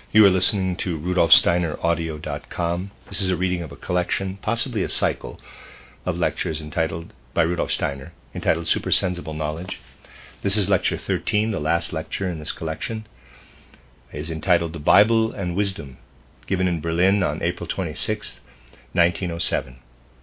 You are listening to RudolfSteinerAudio.com. This is a reading of a collection, possibly a cycle, of lectures by Rudolf Steiner, entitled Supersensible Knowledge. This is lecture 13, the last lecture in this collection. It is entitled The Bible and Wisdom, given in Berlin on April 26, 1907.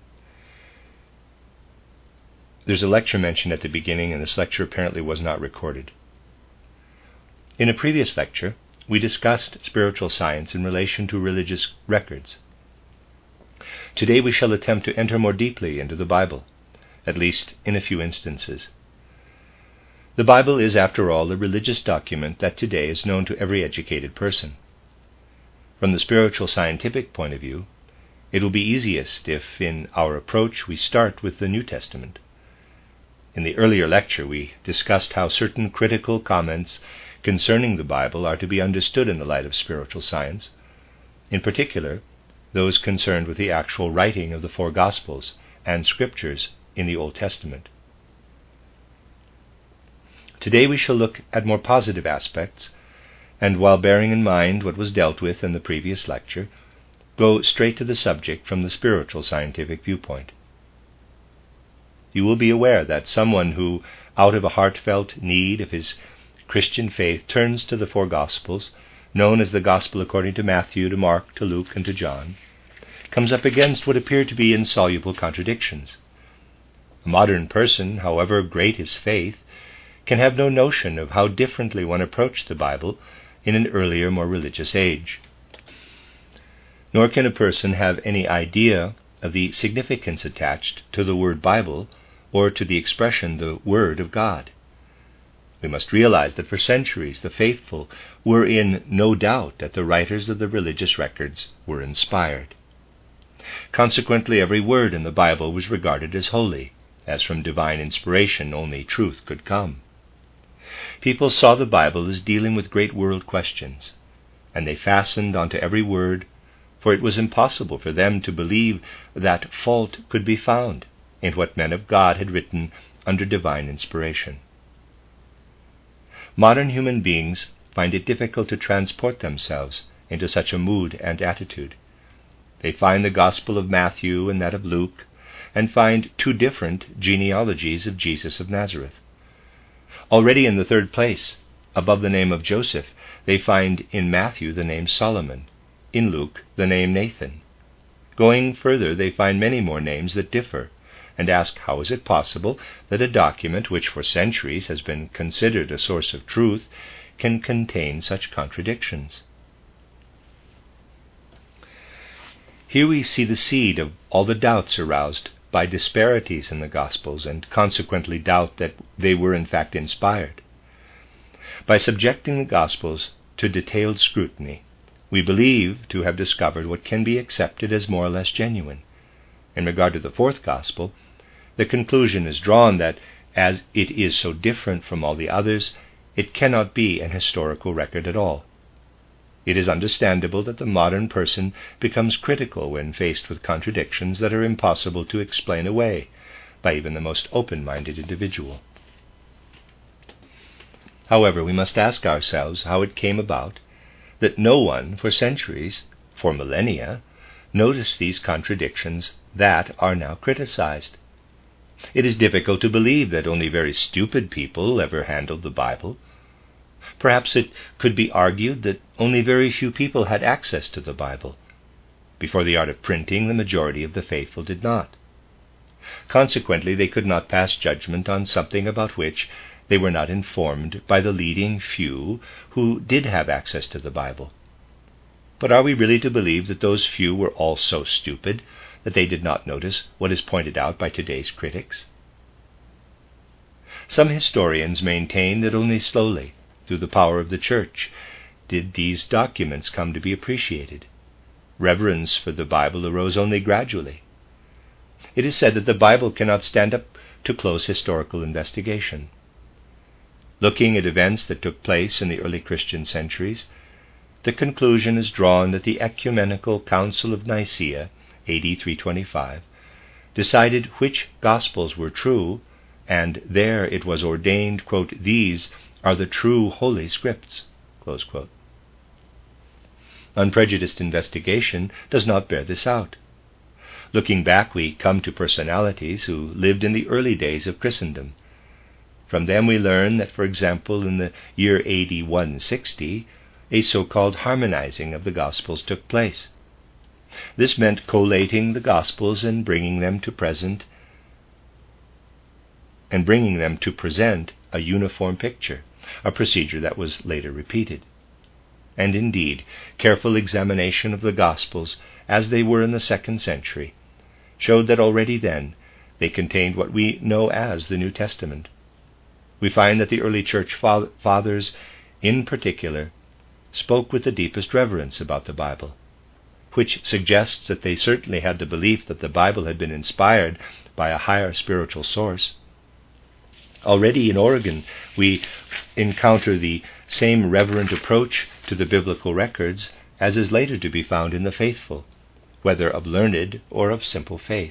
There's a lecture mentioned at the beginning, and this lecture apparently was not recorded. In a previous lecture, we discussed spiritual science in relation to religious records. Today we shall attempt to enter more deeply into the Bible, at least in a few instances. The Bible is, after all, a religious document that today is known to every educated person. From the spiritual scientific point of view, it will be easiest if, in our approach, we start with the New Testament. In the earlier lecture, we discussed how certain critical comments concerning the Bible are to be understood in the light of spiritual science, in particular, those concerned with the actual writing of the four Gospels and Scriptures in the Old Testament. Today we shall look at more positive aspects, and while bearing in mind what was dealt with in the previous lecture, go straight to the subject from the spiritual scientific viewpoint. You will be aware that someone who, out of a heartfelt need of his Christian faith, turns to the four Gospels, known as the Gospel according to Matthew, to Mark, to Luke, and to John, comes up against what appear to be insoluble contradictions. A modern person, however great his faith, can have no notion of how differently one approached the Bible in an earlier, more religious age. Nor can a person have any idea of the significance attached to the word Bible or to the expression the Word of God. We must realize that for centuries the faithful were in no doubt that the writers of the religious records were inspired. Consequently, every word in the Bible was regarded as holy, as from divine inspiration only truth could come. People saw the Bible as dealing with great world questions, and they fastened onto every word, for it was impossible for them to believe that fault could be found in what men of God had written under divine inspiration. Modern human beings find it difficult to transport themselves into such a mood and attitude. They find the Gospel of Matthew and that of Luke, and find two different genealogies of Jesus of Nazareth. Already in the third place, above the name of Joseph, they find in Matthew the name Solomon, in Luke the name Nathan. Going further, they find many more names that differ, and ask how is it possible that a document which for centuries has been considered a source of truth can contain such contradictions. Here we see the seed of all the doubts aroused by disparities in the Gospels, and consequently doubt that they were in fact inspired. By subjecting the Gospels to detailed scrutiny, we believe to have discovered what can be accepted as more or less genuine. In regard to the fourth Gospel, the conclusion is drawn that, as it is so different from all the others, it cannot be an historical record at all. It is understandable that the modern person becomes critical when faced with contradictions that are impossible to explain away by even the most open-minded individual. However, we must ask ourselves how it came about that no one for centuries, for millennia, noticed these contradictions that are now criticized. It is difficult to believe that only very stupid people ever handled the Bible. Perhaps it could be argued that only very few people had access to the Bible. Before the art of printing, the majority of the faithful did not. Consequently, they could not pass judgment on something about which they were not informed by the leading few who did have access to the Bible. But are we really to believe that those few were all so stupid that they did not notice what is pointed out by today's critics? Some historians maintain that only slowly, through the power of the Church, did these documents come to be appreciated. Reverence for the Bible arose only gradually. It is said that the Bible cannot stand up to close historical investigation. Looking at events that took place in the early Christian centuries, the conclusion is drawn that the Ecumenical Council of Nicaea, AD 325, decided which Gospels were true, and there it was ordained, quote, "These are the true Holy Scripts," close quote. Unprejudiced investigation does not bear this out. Looking back, we come to personalities who lived in the early days of Christendom. From them we learn that, for example, in the year AD 160, a so-called harmonizing of the Gospels took place. This meant collating the Gospels and bringing them to present a uniform picture, a procedure that was later repeated. And indeed, careful examination of the Gospels, as they were in the 2nd century, showed that already then they contained what we know as the New Testament. We find that the early church fathers, in particular, spoke with the deepest reverence about the Bible, which suggests that they certainly had the belief that the Bible had been inspired by a higher spiritual source. Already in Oregon, we encounter the same reverent approach to the biblical records as is later to be found in the faithful, whether of learned or of simple faith.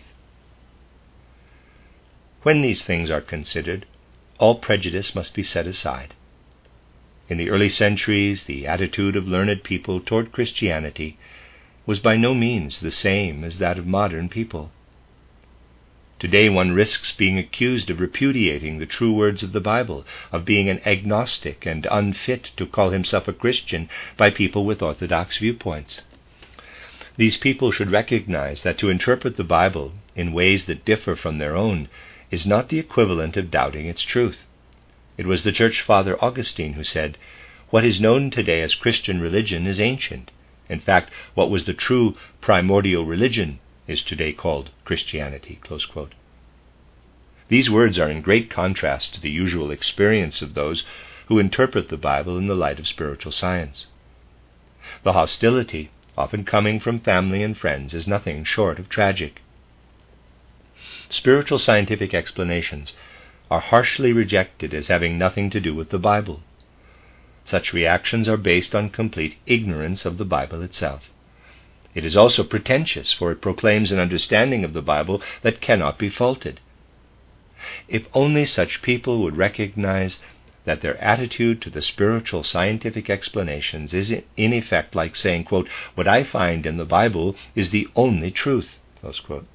When these things are considered, all prejudice must be set aside. In the early centuries, the attitude of learned people toward Christianity was by no means the same as that of modern people. Today one risks being accused of repudiating the true words of the Bible, of being an agnostic and unfit to call himself a Christian by people with orthodox viewpoints. These people should recognize that to interpret the Bible in ways that differ from their own is not the equivalent of doubting its truth. It was the Church Father Augustine who said, "What is known today as Christian religion is ancient. In fact, what was the true primordial religion is today called Christianity." Close quote. These words are in great contrast to the usual experience of those who interpret the Bible in the light of spiritual science. The hostility, often coming from family and friends, is nothing short of tragic. Spiritual scientific explanations are harshly rejected as having nothing to do with the Bible. Such reactions are based on complete ignorance of the Bible itself. It is also pretentious, for it proclaims an understanding of the Bible that cannot be faulted. If only such people would recognize that their attitude to the spiritual scientific explanations is in effect like saying, quote, "What I find in the Bible is the only truth." Close quote.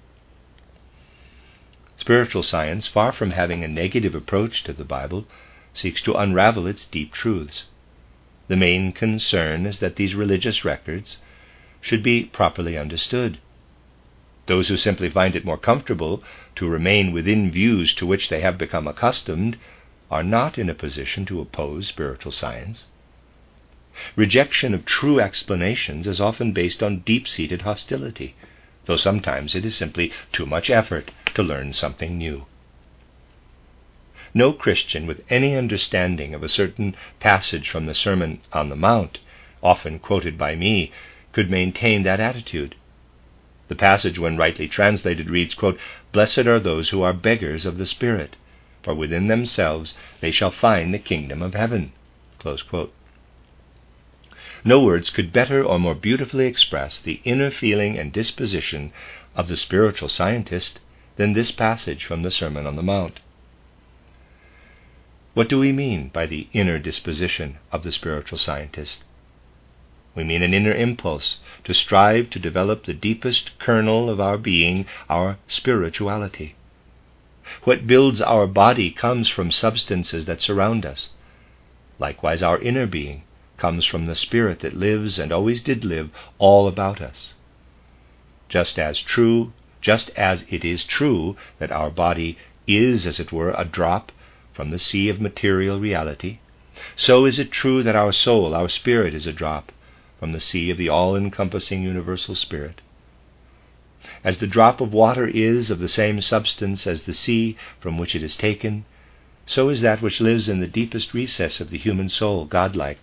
Spiritual science, far from having a negative approach to the Bible, seeks to unravel its deep truths. The main concern is that these religious records should be properly understood. Those who simply find it more comfortable to remain within views to which they have become accustomed are not in a position to oppose spiritual science. Rejection of true explanations is often based on deep-seated hostility, though sometimes it is simply too much effort to learn something new. No Christian with any understanding of a certain passage from the Sermon on the Mount, often quoted by me, could maintain that attitude. The passage, when rightly translated, reads, quote, "Blessed are those who are beggars of the Spirit, for within themselves they shall find the kingdom of heaven." Close quote. No words could better or more beautifully express the inner feeling and disposition of the spiritual scientist than this passage from the Sermon on the Mount. What do we mean by the inner disposition of the spiritual scientist? We mean an inner impulse to strive to develop the deepest kernel of our being, our spirituality. What builds our body comes from substances that surround us. Likewise, our inner being comes from the Spirit that lives and always did live all about us. Just as it is true that our body is, as it were, a drop from the sea of material reality, so is it true that our soul, our spirit, is a drop from the sea of the all-encompassing universal Spirit. As the drop of water is of the same substance as the sea from which it is taken, so is that which lives in the deepest recess of the human soul godlike.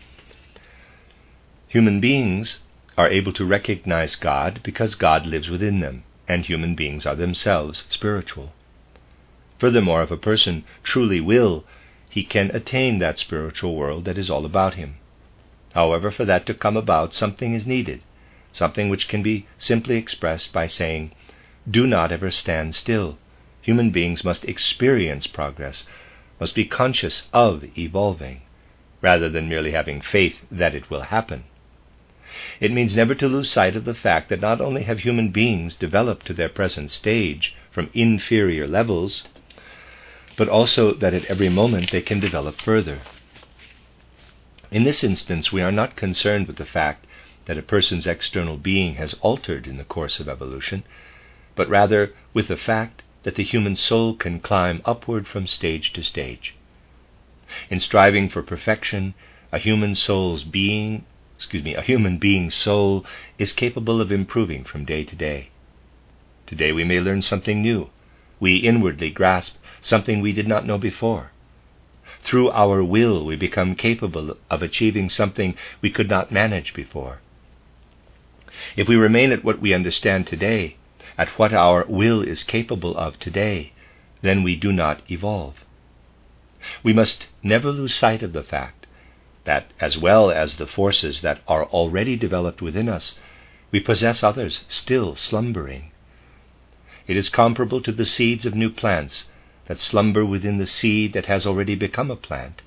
Human beings are able to recognize God because God lives within them, and human beings are themselves spiritual. Furthermore, if a person truly will, he can attain that spiritual world that is all about him. However, for that to come about, something is needed, something which can be simply expressed by saying, "Do not ever stand still." Human beings must experience progress, must be conscious of evolving, rather than merely having faith that it will happen. It means never to lose sight of the fact that not only have human beings developed to their present stage from inferior levels, but also that at every moment they can develop further. In this instance, we are not concerned with the fact that a person's external being has altered in the course of evolution, but rather with the fact that the human soul can climb upward from stage to stage. In striving for perfection, a human being's soul is capable of improving from day to day. Today we may learn something new. We inwardly grasp something we did not know before. Through our will, we become capable of achieving something we could not manage before. If we remain at what we understand today, at what our will is capable of today, then we do not evolve. We must never lose sight of the fact that, as well as the forces that are already developed within us, we possess others still slumbering. It is comparable to the seeds of new plants that slumber within the seed that has already become a plant.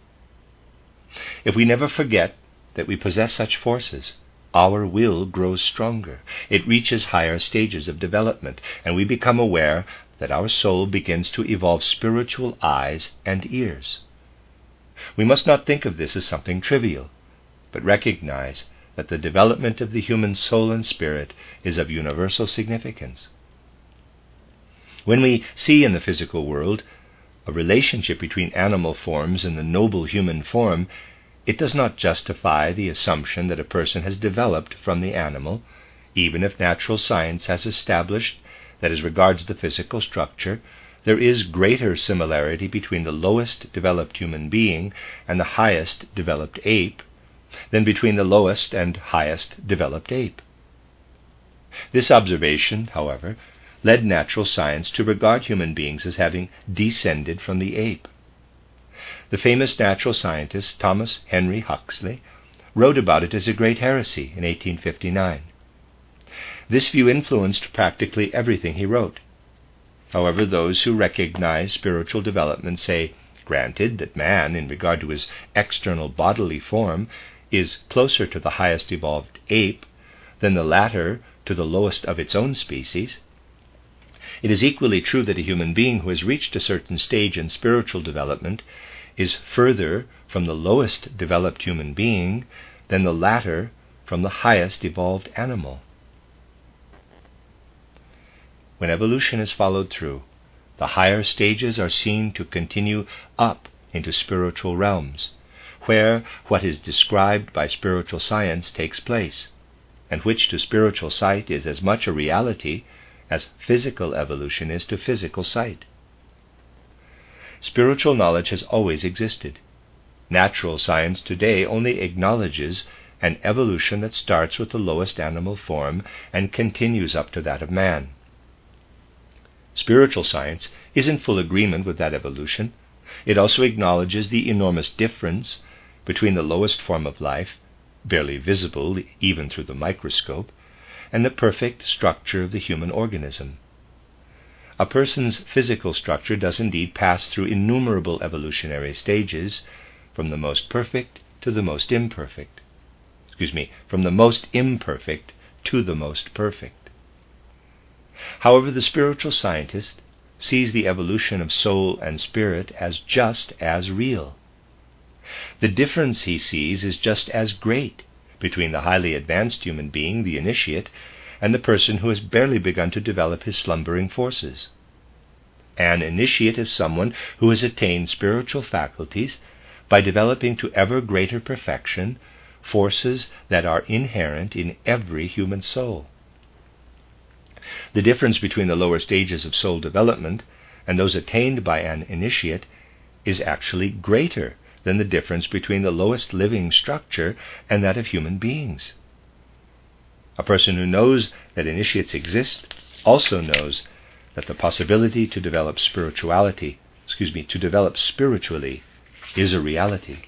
If we never forget that we possess such forces, our will grows stronger. It reaches higher stages of development, and we become aware that our soul begins to evolve spiritual eyes and ears. We must not think of this as something trivial, but recognize that the development of the human soul and spirit is of universal significance. When we see in the physical world a relationship between animal forms and the noble human form, it does not justify the assumption that a person has developed from the animal, even if natural science has established that as regards the physical structure, there is greater similarity between the lowest developed human being and the highest developed ape than between the lowest and highest developed ape. This observation, however, led natural science to regard human beings as having descended from the ape. The famous natural scientist Thomas Henry Huxley wrote about it as a great heresy in 1859. This view influenced practically everything he wrote. However, those who recognize spiritual development say, granted that man, in regard to his external bodily form, is closer to the highest evolved ape than the latter to the lowest of its own species, it is equally true that a human being who has reached a certain stage in spiritual development is further from the lowest developed human being than the latter from the highest evolved animal. When evolution is followed through, the higher stages are seen to continue up into spiritual realms, where what is described by spiritual science takes place, and which to spiritual sight is as much a reality as physical evolution is to physical sight. Spiritual knowledge has always existed. Natural science today only acknowledges an evolution that starts with the lowest animal form and continues up to that of man. Spiritual science is in full agreement with that evolution. It also acknowledges the enormous difference between the lowest form of life, barely visible even through the microscope, and the perfect structure of the human organism. A person's physical structure does indeed pass through innumerable evolutionary stages, from the most perfect to the most imperfect. From the most imperfect to the most perfect. However, the spiritual scientist sees the evolution of soul and spirit as just as real. The difference he sees is just as great between the highly advanced human being, the initiate, and the person who has barely begun to develop his slumbering forces. An initiate is someone who has attained spiritual faculties by developing to ever greater perfection forces that are inherent in every human soul. The difference between the lower stages of soul development and those attained by an initiate is actually greater than the difference between the lowest living structure and that of human beings. A person who knows that initiates exist also knows that the possibility to develop spiritually is a reality.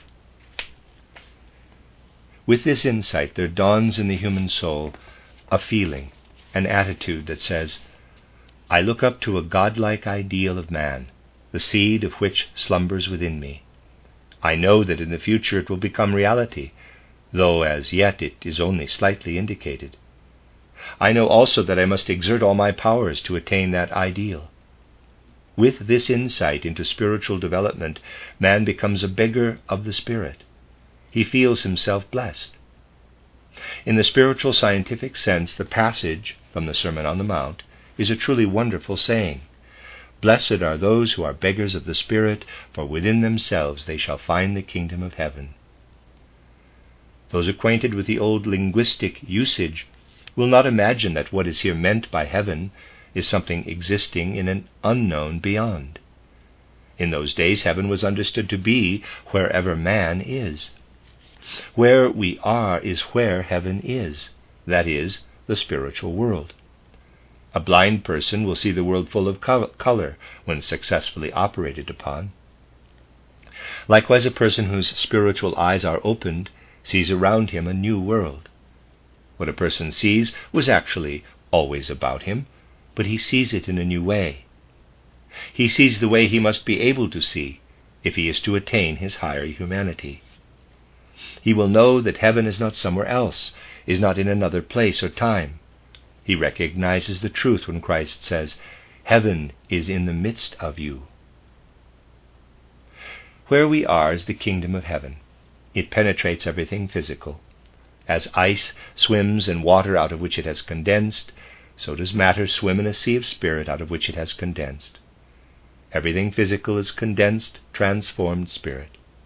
With this insight, there dawns in the human soul a feeling, an attitude that says, I look up to a godlike ideal of man, the seed of which slumbers within me. I know that in the future it will become reality, though as yet it is only slightly indicated. I know also that I must exert all my powers to attain that ideal. With this insight into spiritual development, man becomes a beggar of the Spirit. He feels himself blessed. In the spiritual scientific sense, the passage from the Sermon on the Mount is a truly wonderful saying. Blessed are those who are beggars of the Spirit, for within themselves they shall find the kingdom of heaven. Those acquainted with the old linguistic usage will not imagine that what is here meant by heaven is something existing in an unknown beyond. In those days, heaven was understood to be wherever man is. Where we are is where heaven is, that is, the spiritual world. A blind person will see the world full of color when successfully operated upon. Likewise, a person whose spiritual eyes are opened sees around him a new world. What a person sees was actually always about him, but he sees it in a new way. He sees the way he must be able to see if he is to attain his higher humanity. He will know that heaven is not somewhere else, is not in another place or time. He recognizes the truth when Christ says, "Heaven is in the midst of you." Where we are is the kingdom of heaven. It penetrates everything physical. As ice swims in water out of which it has condensed, so does matter swim in a sea of spirit out of which it has condensed. Everything physical is condensed, transformed spirit.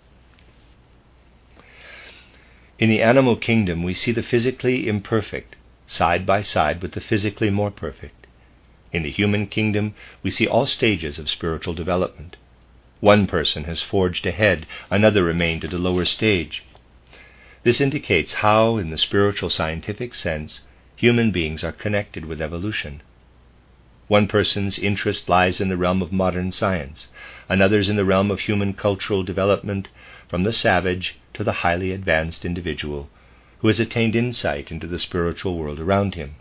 In the animal kingdom, we see the physically imperfect side by side with the physically more perfect. In the human kingdom, we see all stages of spiritual development. One person has forged ahead, another remained at a lower stage. This indicates how, in the spiritual scientific sense, human beings are connected with evolution. One person's interest lies in the realm of modern science, another's in the realm of human cultural development, from the savage to the highly advanced individual who has attained insight into the spiritual world around him.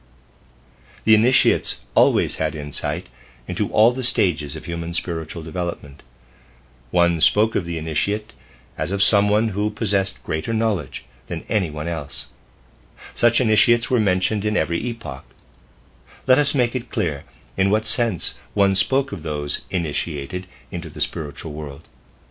The initiates always had insight into all the stages of human spiritual development. One spoke of the initiate as of someone who possessed greater knowledge than anyone else. Such initiates were mentioned in every epoch. Let us make it clear in what sense one spoke of those initiated into the spiritual world.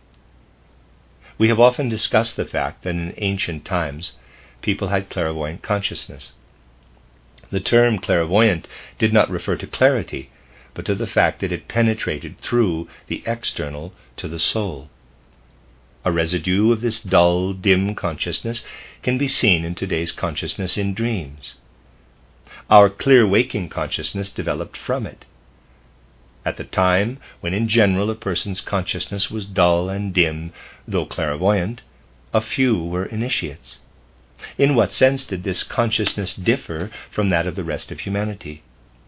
We have often discussed the fact that in ancient times people had clairvoyant consciousness. The term clairvoyant did not refer to clarity, but to the fact that it penetrated through the external to the soul. A residue of this dull, dim consciousness can be seen in today's consciousness in dreams. Our clear waking consciousness developed from it. At the time when in general a person's consciousness was dull and dim, though clairvoyant, a few were initiates. In what sense did this consciousness differ from that of the rest of humanity?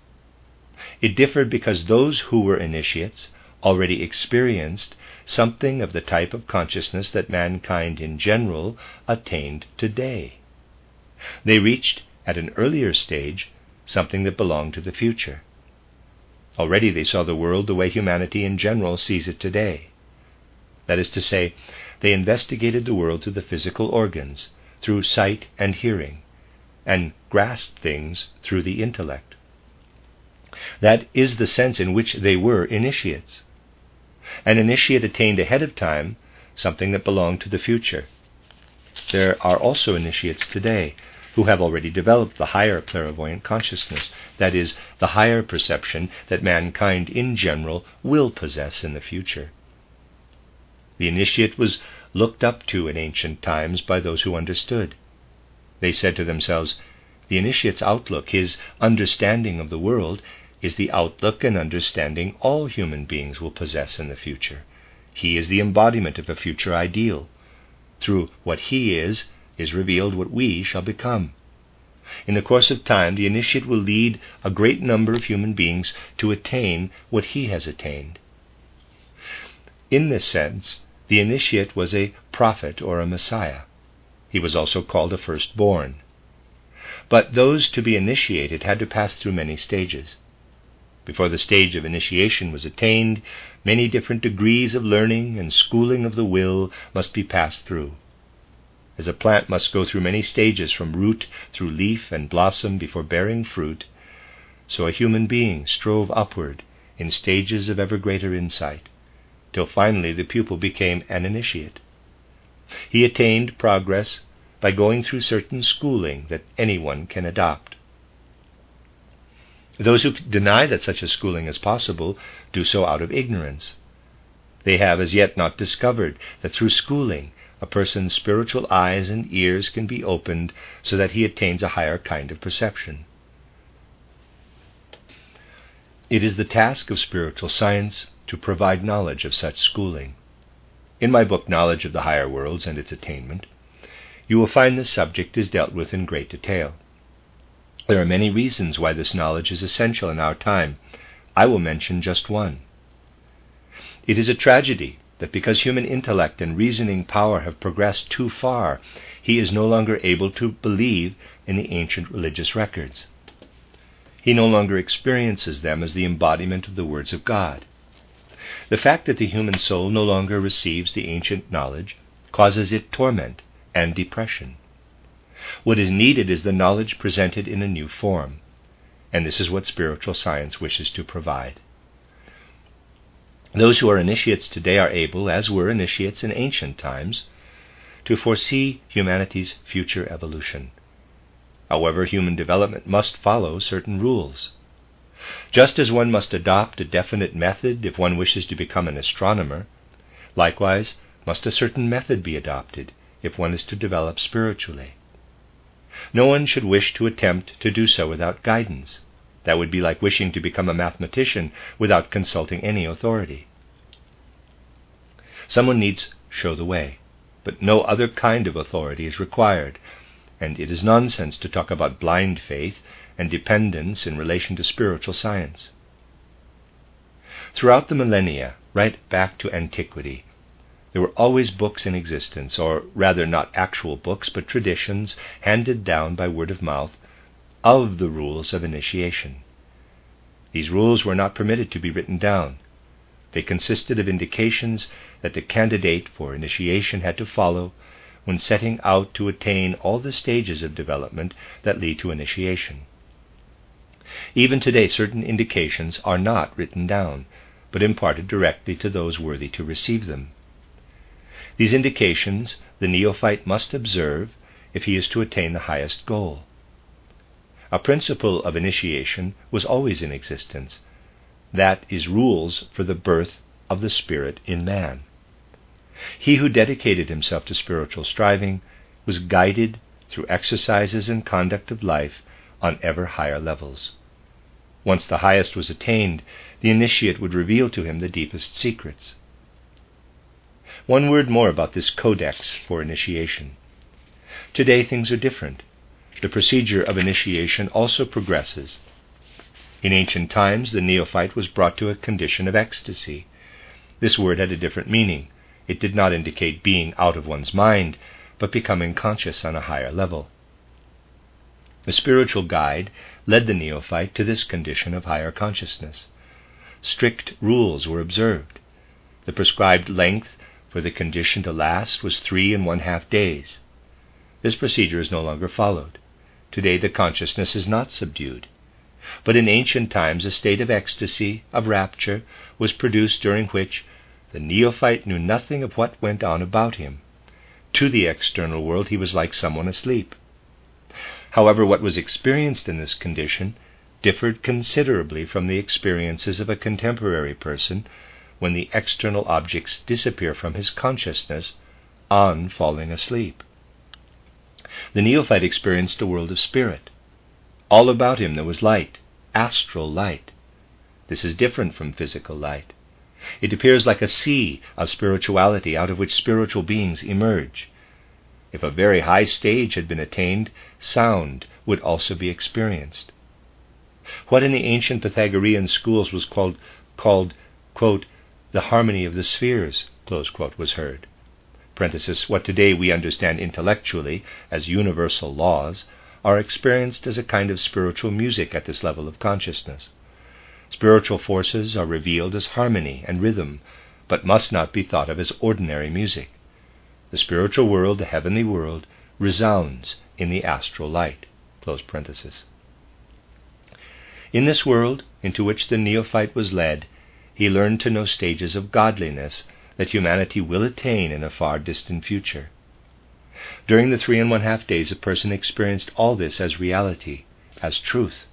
It differed because those who were initiates already experienced something of the type of consciousness that mankind in general attained today. They reached, at an earlier stage, something that belonged to the future. Already they saw the world the way humanity in general sees it today. That is to say, they investigated the world through the physical organs, through sight and hearing, and grasped things through the intellect. That is the sense in which they were initiates. An initiate attained ahead of time something that belonged to the future. There are also initiates today who have already developed the higher clairvoyant consciousness, that is, the higher perception that mankind in general will possess in the future. The initiate was looked up to in ancient times by those who understood. They said to themselves, the initiate's outlook, his understanding of the world, is the outlook and understanding all human beings will possess in the future. He is the embodiment of a future ideal. Through what he is revealed what we shall become. In the course of time, the initiate will lead a great number of human beings to attain what he has attained. In this sense, the initiate was a prophet or a Messiah. He was also called a firstborn. But those to be initiated had to pass through many stages. Before the stage of initiation was attained, many different degrees of learning and schooling of the will must be passed through. As a plant must go through many stages from root through leaf and blossom before bearing fruit, so a human being strove upward in stages of ever greater insight, till finally the pupil became an initiate. He attained progress by going through certain schooling that anyone can adopt. Those who deny that such a schooling is possible do so out of ignorance. They have as yet not discovered that through schooling a person's spiritual eyes and ears can be opened so that he attains a higher kind of perception. It is the task of spiritual science to provide knowledge of such schooling. In my book, Knowledge of the Higher Worlds and Its Attainment, you will find this subject is dealt with in great detail. There are many reasons why this knowledge is essential in our time. I will mention just one. It is a tragedy that because human intellect and reasoning power have progressed too far, he is no longer able to believe in the ancient religious records. He no longer experiences them as the embodiment of the words of God. The fact that the human soul no longer receives the ancient knowledge causes it torment and depression. What is needed is the knowledge presented in a new form, and this is what spiritual science wishes to provide. Those who are initiates today are able, as were initiates in ancient times, to foresee humanity's future evolution. However, human development must follow certain rules. Just as one must adopt a definite method if one wishes to become an astronomer, likewise must a certain method be adopted if one is to develop spiritually. No one should wish to attempt to do so without guidance. That would be like wishing to become a mathematician without consulting any authority. Someone needs show the way, but no other kind of authority is required, and it is nonsense to talk about blind faith and dependence in relation to spiritual science. Throughout the millennia, right back to antiquity, there were always books in existence, or rather not actual books, but traditions handed down by word of mouth of the rules of initiation. These rules were not permitted to be written down. They consisted of indications that the candidate for initiation had to follow when setting out to attain all the stages of development that lead to initiation. Even today, certain indications are not written down, but imparted directly to those worthy to receive them. These indications the neophyte must observe if he is to attain the highest goal. A principle of initiation was always in existence. That is rules for the birth of the spirit in man. He who dedicated himself to spiritual striving was guided through exercises and conduct of life on ever higher levels. Once the highest was attained, the initiate would reveal to him the deepest secrets. One word more about this codex for initiation. Today things are different. The procedure of initiation also progresses. In ancient times, the neophyte was brought to a condition of ecstasy. This word had a different meaning. It did not indicate being out of one's mind, but becoming conscious on a higher level. The spiritual guide led the neophyte to this condition of higher consciousness. Strict rules were observed. The prescribed length for the condition to last was 3 1/2 days. This procedure is no longer followed. Today the consciousness is not subdued. But in ancient times a state of ecstasy, of rapture, was produced during which the neophyte knew nothing of what went on about him. To the external world he was like someone asleep. However, what was experienced in this condition differed considerably from the experiences of a contemporary person when the external objects disappear from his consciousness on falling asleep. The neophyte experienced a world of spirit. All about him there was light, astral light. This is different from physical light. It appears like a sea of spirituality out of which spiritual beings emerge. If a very high stage had been attained, sound would also be experienced. What in the ancient Pythagorean schools was called quote, the harmony of the spheres, close quote, was heard. Parenthesis, what today we understand intellectually as universal laws are experienced as a kind of spiritual music at this level of consciousness. Spiritual forces are revealed as harmony and rhythm, but must not be thought of as ordinary music. The spiritual world, the heavenly world, resounds in the astral light. Close parenthesis. In this world into which the neophyte was led, he learned to know stages of godliness that humanity will attain in a far distant future. During the 3½ days, a person experienced all this as reality, as truth.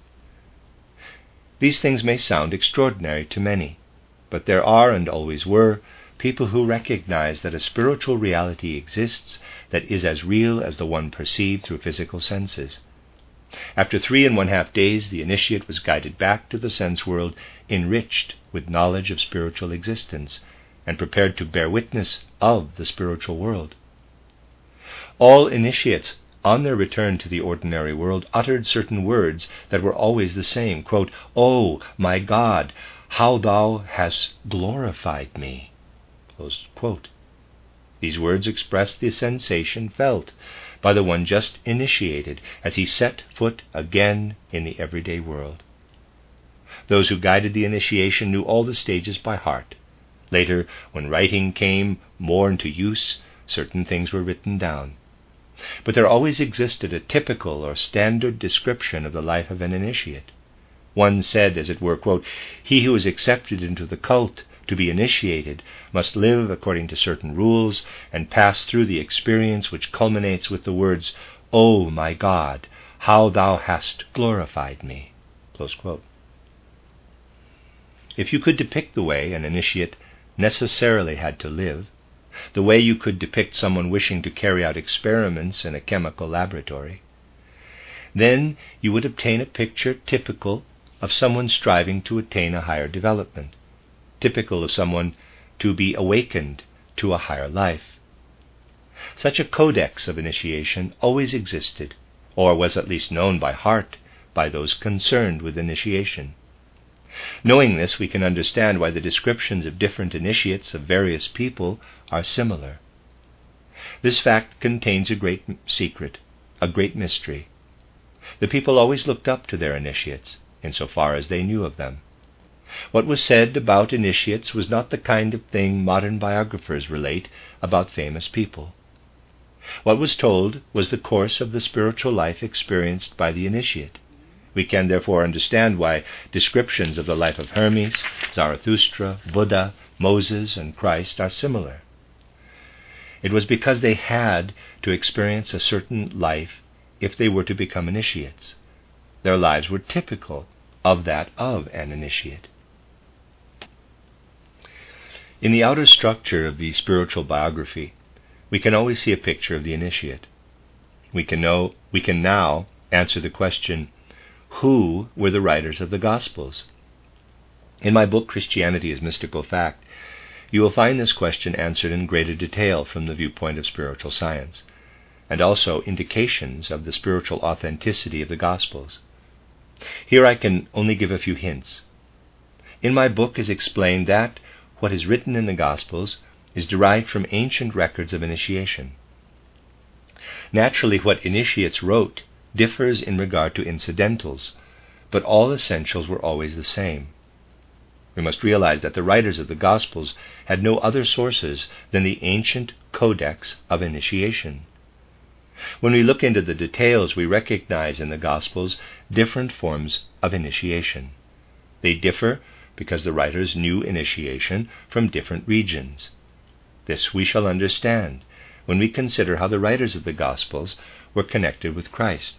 These things may sound extraordinary to many, but there are, and always were, people who recognize that a spiritual reality exists that is as real as the one perceived through physical senses. After 3½ days, the initiate was guided back to the sense world, enriched with knowledge of spiritual existence, and prepared to bear witness of the spiritual world. All initiates, on their return to the ordinary world, uttered certain words that were always the same. Quote, "Oh, my God, how thou hast glorified me." Close quote. These words express the sensation felt by the one just initiated as he set foot again in the everyday world. Those who guided the initiation knew all the stages by heart. Later, when writing came more into use, certain things were written down. But there always existed a typical or standard description of the life of an initiate. One said, as it were, quote, "He who is accepted into the cult to be initiated must live according to certain rules and pass through the experience which culminates with the words, 'O my God, how thou hast glorified me.'" Close quote. If you could depict the way an initiate necessarily had to live, the way you could depict someone wishing to carry out experiments in a chemical laboratory, then you would obtain a picture typical of someone striving to attain a higher development, typical of someone to be awakened to a higher life. Such a codex of initiation always existed, or was at least known by heart by those concerned with initiation. Knowing this, we can understand why the descriptions of different initiates of various people are similar. This fact contains a great secret, a great mystery. The people always looked up to their initiates, insofar as they knew of them. What was said about initiates was not the kind of thing modern biographers relate about famous people. What was told was the course of the spiritual life experienced by the initiate. We can therefore understand why descriptions of the life of Hermes, Zarathustra, Buddha, Moses, and Christ are similar. It was because they had to experience a certain life if they were to become initiates. Their lives were typical of that of an initiate. In the outer structure of the spiritual biography, we can always see a picture of the initiate. We can now answer the question, who were the writers of the Gospels? In my book, Christianity as Mystical Fact, you will find this question answered in greater detail from the viewpoint of spiritual science, and also indications of the spiritual authenticity of the Gospels. Here I can only give a few hints. In my book is explained that what is written in the Gospels is derived from ancient records of initiation. Naturally, what initiates wrote differs in regard to incidentals, but all essentials were always the same. We must realize that the writers of the Gospels had no other sources than the ancient codex of initiation. When we look into the details, we recognize in the Gospels different forms of initiation. They differ because the writers knew initiation from different regions. This we shall understand when we consider how the writers of the Gospels were connected with Christ.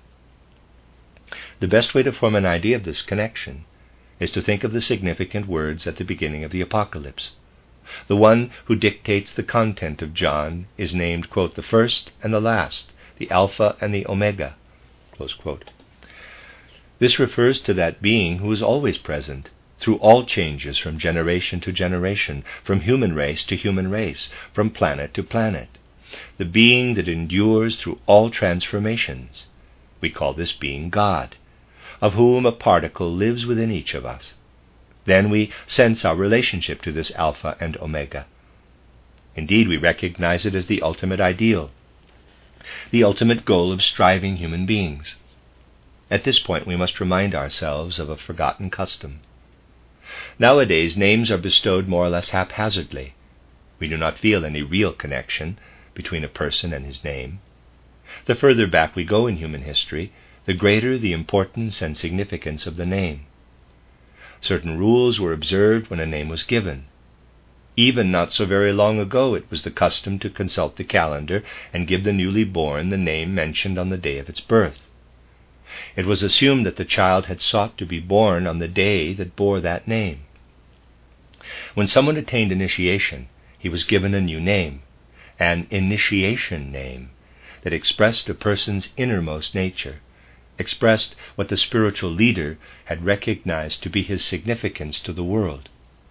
The best way to form an idea of this connection is to think of the significant words at the beginning of the Apocalypse. The one who dictates the content of John is named, quote, "the first and the last, the Alpha and the Omega," close quote. This refers to that being who is always present through all changes from generation to generation, from human race to human race, from planet to planet. The being that endures through all transformations. We call this being God, of whom a particle lives within each of us. Then we sense our relationship to this Alpha and Omega. Indeed, we recognize it as the ultimate ideal, the ultimate goal of striving human beings. At this point, we must remind ourselves of a forgotten custom. Nowadays, names are bestowed more or less haphazardly. We do not feel any real connection between a person and his name. The further back we go in human history, the greater the importance and significance of the name. Certain rules were observed when a name was given. Even not so very long ago it was the custom to consult the calendar and give the newly born the name mentioned on the day of its birth. It was assumed that the child had sought to be born on the day that bore that name. When someone attained initiation, he was given a new name, an initiation name, that expressed a person's innermost nature, expressed what the spiritual leader had recognized to be his significance to the world.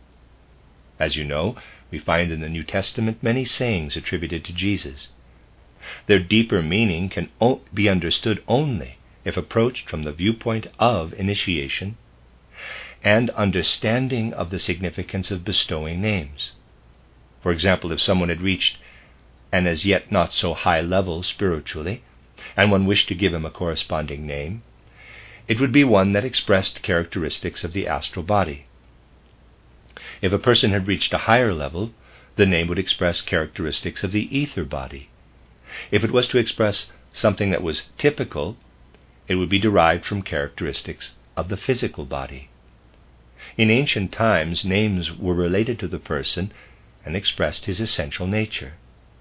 As you know, we find in the New Testament many sayings attributed to Jesus. Their deeper meaning can be understood only if approached from the viewpoint of initiation and understanding of the significance of bestowing names. For example, if someone had reached an as yet not so high level spiritually, and one wished to give him a corresponding name, it would be one that expressed characteristics of the astral body. If a person had reached a higher level, the name would express characteristics of the ether body. If it was to express something that was typical, it would be derived from characteristics of the physical body. In ancient times, names were related to the person and expressed his essential nature.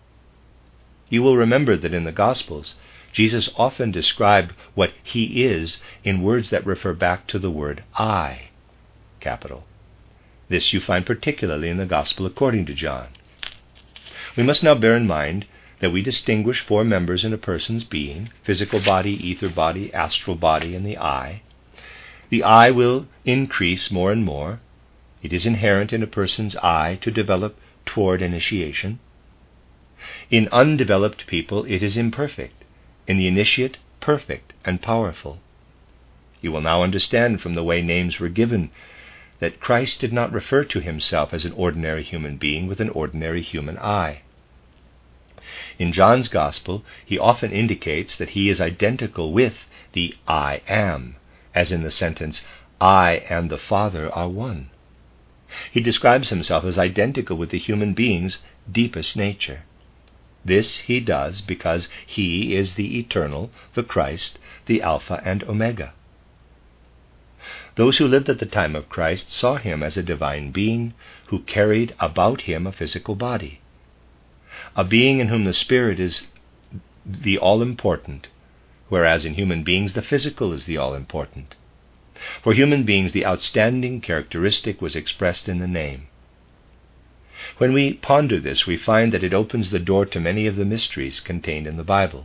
You will remember that in the Gospels, Jesus often described what he is in words that refer back to the word I, capital. This you find particularly in the Gospel according to John. We must now bear in mind that we distinguish four members in a person's being: physical body, ether body, astral body, and the I. The I will increase more and more. It is inherent in a person's I to develop toward initiation. In undeveloped people it is imperfect, in the initiate perfect and powerful. You will now understand from the way names were given that Christ did not refer to himself as an ordinary human being with an ordinary human I. In John's Gospel, he often indicates that he is identical with the I am, as in the sentence, I and the Father are one. He describes himself as identical with the human being's deepest nature. This he does because he is the eternal, the Christ, the Alpha and Omega. Those who lived at the time of Christ saw him as a divine being who carried about him a physical body, a being in whom the spirit is the all-important, whereas in human beings the physical is the all-important. For human beings, the outstanding characteristic was expressed in the name. When we ponder this, we find that it opens the door to many of the mysteries contained in the Bible.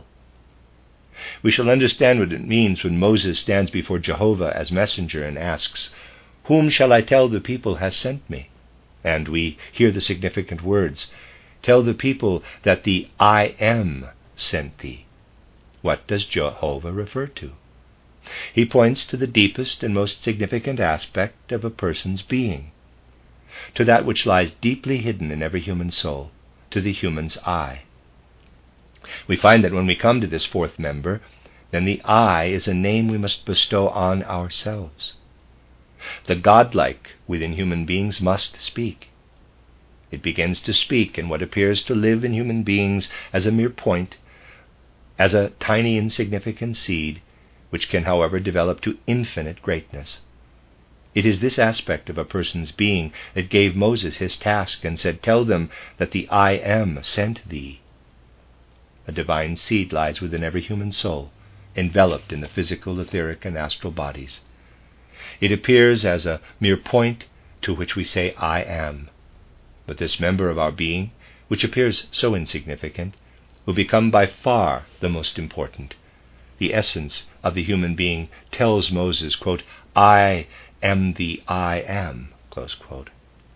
We shall understand what it means when Moses stands before Jehovah as messenger and asks, "Whom shall I tell the people has sent me?" And we hear the significant words, "Tell the people that the I am sent thee." What does Jehovah refer to? He points to the deepest and most significant aspect of a person's being, to that which lies deeply hidden in every human soul, to the human's I. We find that when we come to this fourth member, then the I is a name we must bestow on ourselves. The godlike within human beings must speak. It begins to speak in what appears to live in human beings as a mere point, as a tiny insignificant seed, which can, however, develop to infinite greatness. It is this aspect of a person's being that gave Moses his task and said, "Tell them that the I am sent thee." A divine seed lies within every human soul, enveloped in the physical, etheric, and astral bodies. It appears as a mere point to which we say, "I am." But this member of our being, which appears so insignificant, will become by far the most important. The essence of the human being tells Moses, quote, "I am the I am," close quote.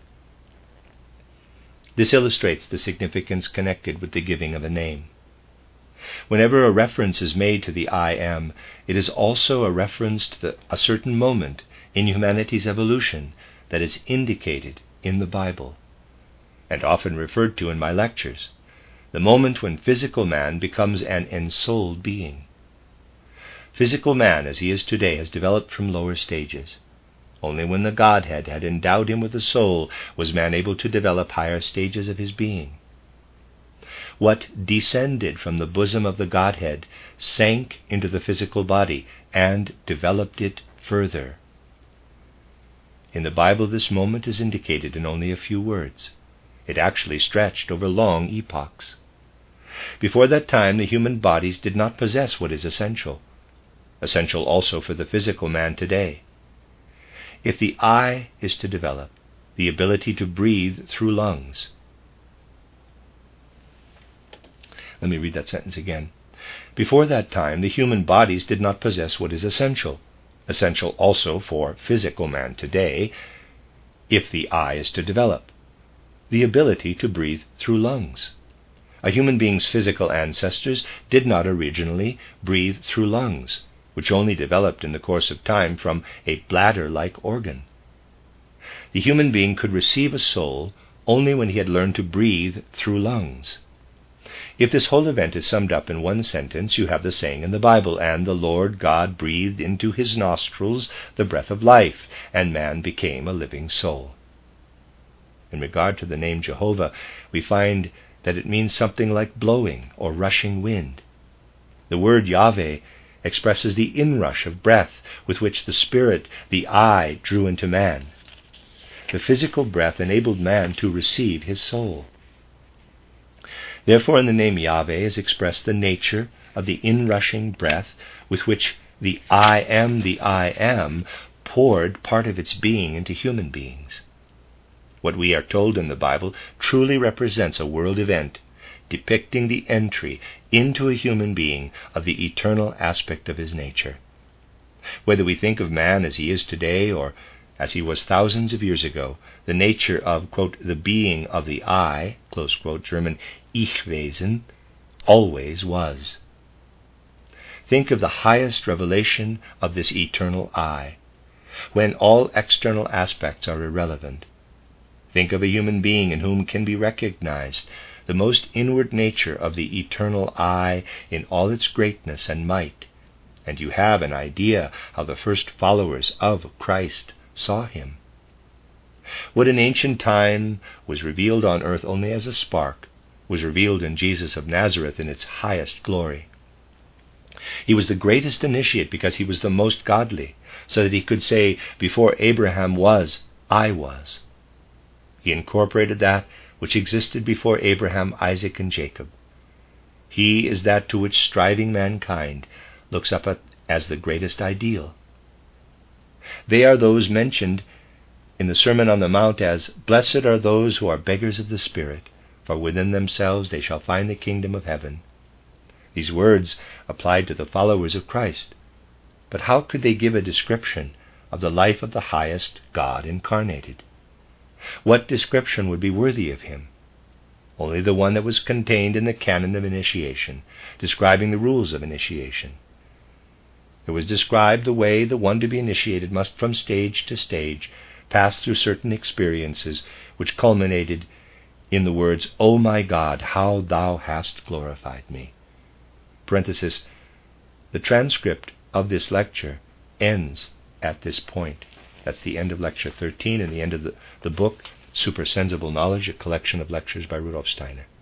This illustrates the significance connected with the giving of a name. Whenever a reference is made to the I am, it is also a reference to a certain moment in humanity's evolution that is indicated in the Bible, and often referred to in my lectures, the moment when physical man becomes an ensouled being. Physical man, as he is today, has developed from lower stages. Only when the Godhead had endowed him with a soul was man able to develop higher stages of his being. What descended from the bosom of the Godhead sank into the physical body and developed it further. In the Bible, this moment is indicated in only a few words. It actually stretched over long epochs. Before that time, the human bodies did not possess what is essential also for the physical man today. If the eye is to develop, the ability to breathe through lungs. Let me read that sentence again. Before that time, the human bodies did not possess what is essential also for physical man today, if the eye is to develop, the ability to breathe through lungs. A human being's physical ancestors did not originally breathe through lungs, which only developed in the course of time from a bladder-like organ. The human being could receive a soul only when he had learned to breathe through lungs. If this whole event is summed up in one sentence, you have the saying in the Bible, "And the Lord God breathed into his nostrils the breath of life, and man became a living soul." In regard to the name Jehovah, we find that it means something like blowing or rushing wind. The word Yahweh expresses the inrush of breath with which the Spirit, the I, drew into man. The physical breath enabled man to receive his soul. Therefore, in the name Yahweh is expressed the nature of the inrushing breath with which the I am poured part of its being into human beings. What we are told in the Bible truly represents a world event, depicting the entry into a human being of the eternal aspect of his nature. Whether we think of man as he is today or as he was thousands of years ago, the nature of, quote, the being of the I, close quote, German Ich-Wesen, always was. Think of the highest revelation of this eternal I, when all external aspects are irrelevant. Think of a human being in whom can be recognized the most inward nature of the eternal I in all its greatness and might, and you have an idea how the first followers of Christ saw him. What in ancient time was revealed on earth only as a spark was revealed in Jesus of Nazareth in its highest glory. He was the greatest initiate because he was the most godly, so that he could say, "Before Abraham was, I was." He incorporated that which existed before Abraham, Isaac, and Jacob. He is that to which striving mankind looks up at as the greatest ideal. They are those mentioned in the Sermon on the Mount as, "Blessed are those who are beggars of the Spirit, for within themselves they shall find the kingdom of heaven." These words applied to the followers of Christ. But how could they give a description of the life of the highest God incarnated? What description would be worthy of him? Only the one that was contained in the canon of initiation, describing the rules of initiation. It was described the way the one to be initiated must from stage to stage pass through certain experiences which culminated in the words, "O my God, how thou hast glorified me." Parenthesis, the transcript of this lecture ends at this point. That's the end of Lecture 13 and the end of the book, Supersensible Knowledge, a collection of lectures by Rudolf Steiner.